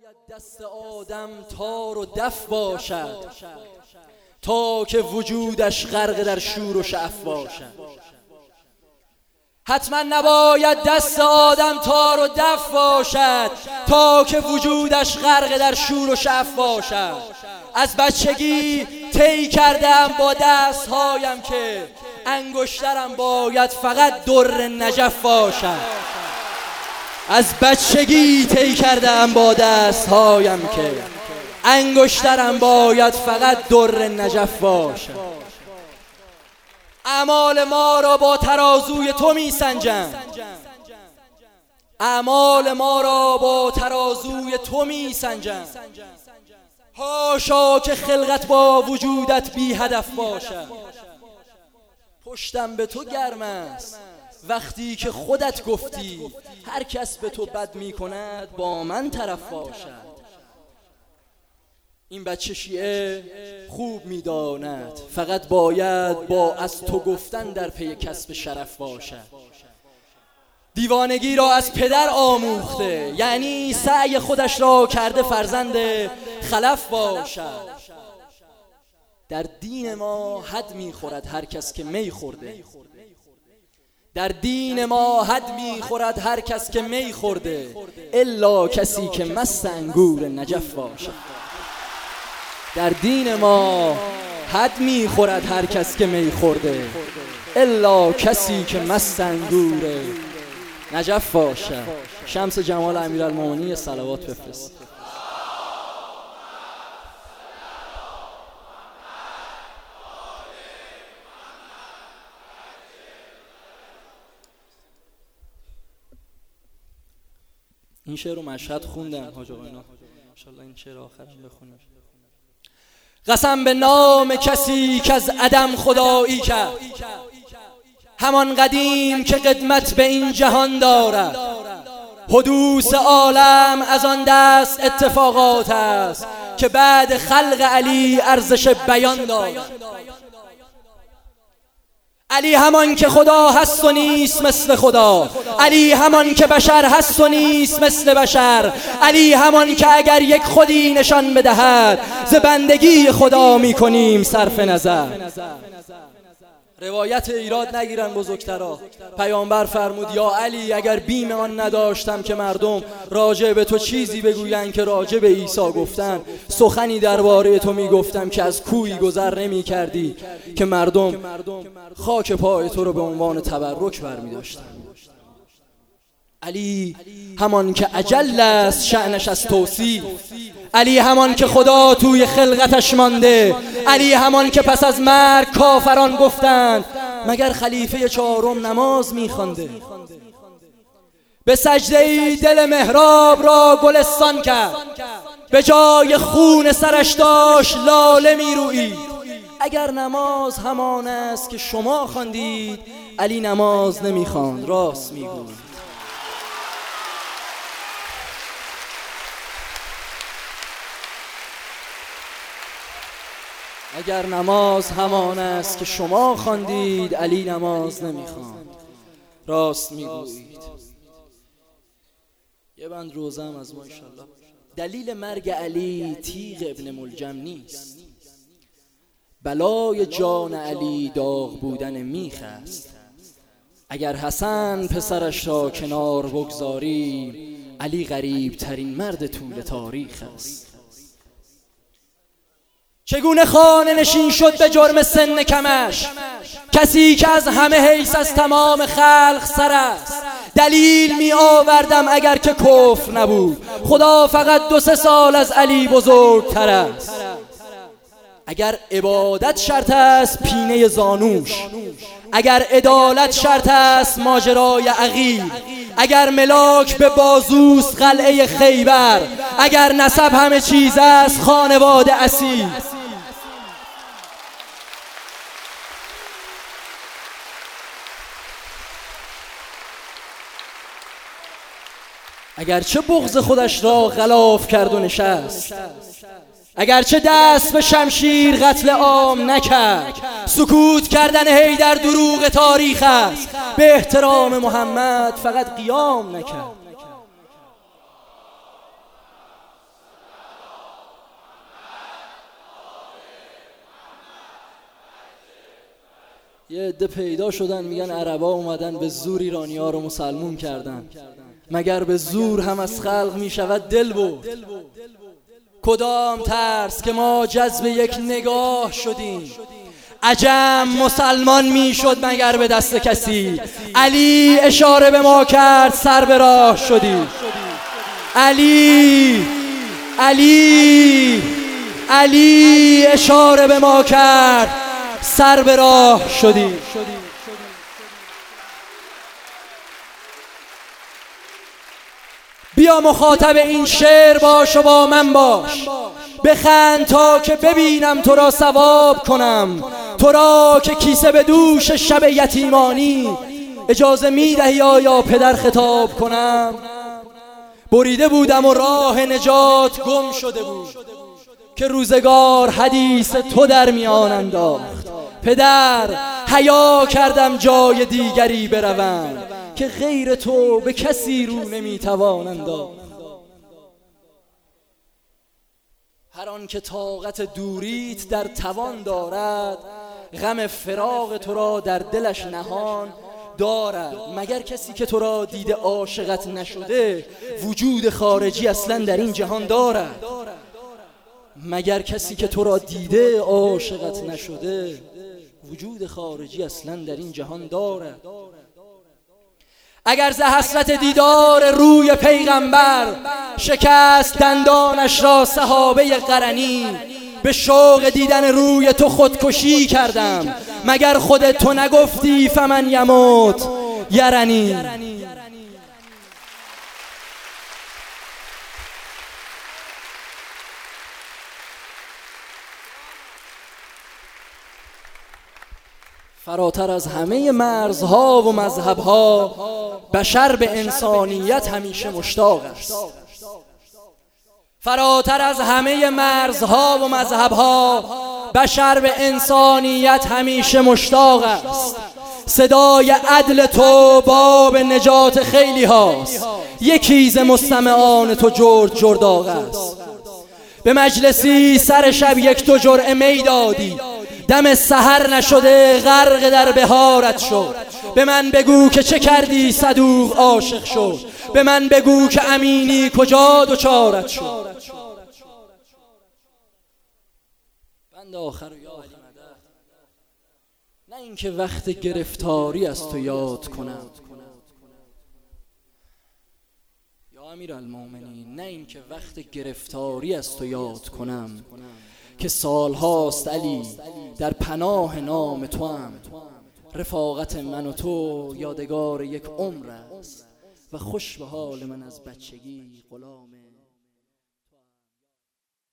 دست آدم تار و دف باشد تا که وجودش غرق در شور و شعف باشد. حتما نباید دست آدم تار و دف باشد تا که وجودش غرق در شور و شعف باشد. از بچگی طی کردم با دستهایم که انگشترم باید فقط در نجف باشد. از بچگی طی کردم با دستهایم که انگشترم باید فقط در نجف باشد. اعمال ما را با ترازوی تو می سنجم، اعمال ما را با ترازوی تو می سنجم. حاشا که خلقت با وجودت بی هدف باشد. پشتم به تو گرم است وقتی که خودت گفتی هر کس به تو بد می کند با من طرف باشد. این بچه شیعه خوب می‌داند فقط باید با از تو گفتن در پی کسب شرف باشد. دیوانگی را از پدر آموخته، یعنی سعی خودش را کرده فرزند خلف باشد. در دین ما حد می‌خورد هر کس که می خورده، در دین ما حد می‌خورد هر کس که می خورده، الا کسی که مست انگور نجف باشد. در دین ما حد می‌خورد هر کس که می خورده، الا کسی که مست انگور نجف باشد. شمس جمال امیرالمومنین صلوات بفرست. این شعر رو مشهد خوندم حاج آقاینا، ان شاءالله این شعر آخرم بخونم. قسم به نام کسی که از عدم خدایی کرد، همان قدیم که قدمت به این جهان دارد. حدوث عالم از آن دست اتفاقات است که بعد خلق علی ارزش بیان دارد. علی همان که خدا هست و نیست مثل خدا، علی همان که بشر هست و نیست مثل بشر، علی همان که اگر یک خودی نشان بدهد ز بندگی خدا می کنیم صرف نظر. روایت ایراد نگیرن بزرگترا، پیامبر فرمود یا علی اگر بیم آن نداشتم که مردم راجع به تو چیزی بگویند که راجع به عیسی گفتن، سخنی درباره تو میگفتم که از کویی گذر نمی کردی که مردم خاک پای تو رو به عنوان تبرک برمی داشتن. علی همان که اجل است شأنش از توصیف، علی همان که خدا توی خلقتش مانده، علی همان که پس از مرگ کافران گفتند مگر خلیفه چهارم نماز می‌خوانده. به سجده‌ای دل محراب را گلستان کرد، به جای خون سرش داشت لاله می‌رویید. اگر نماز همان است که شما خواندید، علی نماز نمی‌خواند، راست می‌گوید. اگر نماز همان است که شما خواندید، علی نماز نمیخواند، راست میگویید. یه بند روزه هم از ما انشالله. دلیل مرگ علی تیغ ابن ملجم نیست، بلای جان علی داغ بودن میخ است. اگر حسن پسرش را کنار بگذاری، علی غریب ترین مرد طول تاریخ است. چگونه خانه نشین شد به جرم سن کمش، کسی که از همه حیث از تمام خلق سر است. دلیل می آوردم اگر که کفر نبود، خدا فقط 2-3 سال از علی بزرگتر است. اگر عبادت شرط است پینه زانوش، اگر عدالت شرط است ماجرای عقیل، اگر ملاک به بازوست قلعه خیبر، اگر نسب همه چیز است خانواده اصیل. اگرچه بغض خودش را غلاف کرد و نشست، اگرچه دست به شمشیر قتل عام نکرد، سکوت کردن حیدر دروغ تاریخ است، به احترام محمد فقط قیام نکرد. یه عده پیدا شدن میگن عربا اومدن به زور ایرانی ها رو مسلمون کردن. مگر به زور هم از خلق میشود دل برد؟ کدام ترس که ما جذب یک نگاه شدیم. عجم مسلمان میشد مگر به دست کسی؟ علی اشاره به ما کرد سر به راه شدی. علی اشاره به ما کرد سر به راه شدی. بیا مخاطب این شعر باش و با من باش، بخند تا که ببینم تو را ثواب کنم، تو را که کیسه به دوش شب یتیمانی اجازه میدهی آیا پدر خطاب کنم؟ بریده بودم و راه نجات گم شده بود که روزگار حدیث تو در میان انداخت. پدر حیا کردم جای دیگری بروم که غیر تو به کسی رو نمیتوان انداخت. هر آن که طاقت دوریت در توان دارد، غم فراق تو را در دلش نهان دارد. مگر کسی که تو را دیده عاشقت نشده وجود خارجی اصلا در این جهان دارد؟ مگر کسی که تو را دیده عاشقت نشده وجود خارجی اصلا در این جهان دارد؟ اگر ز حسرت دیدار روی پیغمبر شکست دندانش را صحابه قرنی، به شوق دیدن روی تو خودکشی کردم. مگر خود تو نگفتی فمن یموت یرنی؟ فراتر از همه مرزها و مذهبها بشر به انسانیت همیشه مشتاق است. فراتر از همه مرزها و مذهبها بشر به انسانیت همیشه مشتاق است. صدای عدل تو باب نجات خیلی هاست، یکی ز مستمعان تو جرداغ است. به مجلسی سر شب یک دو جرعه می دادی، دم سحر نشده غرق در بهارت شد. به من بگو که چه کردی صدوق عاشق شد، به من بگو که امینی کجا دچارت شد. بند آخر و یا علی مدد، نه اینکه وقت گرفتاری از تو یاد کنم یا امیرالمومنین، نه اینکه وقت گرفتاری از تو یاد کنم که سالهاست علی در پناه نام تو هم. رفاقت من و تو یادگار یک عمر است و خوش به حال من از بچگی غلام